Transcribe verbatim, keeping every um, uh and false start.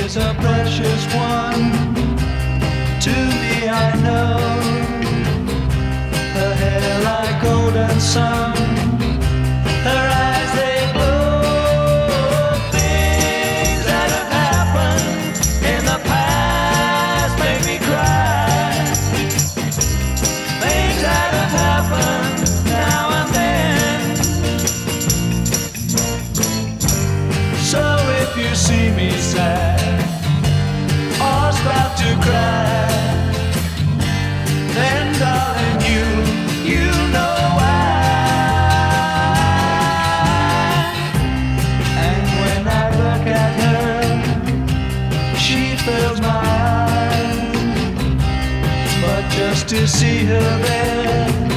is a precious one to me, I know. Her hair like golden sun, her eyes they glow. Things that have happened in the past make me cry. Things that have happened now and then. So if you see me sad or start to cry, then darling, you, you know why. And when I look at her, she fills my eyes. But just to see her there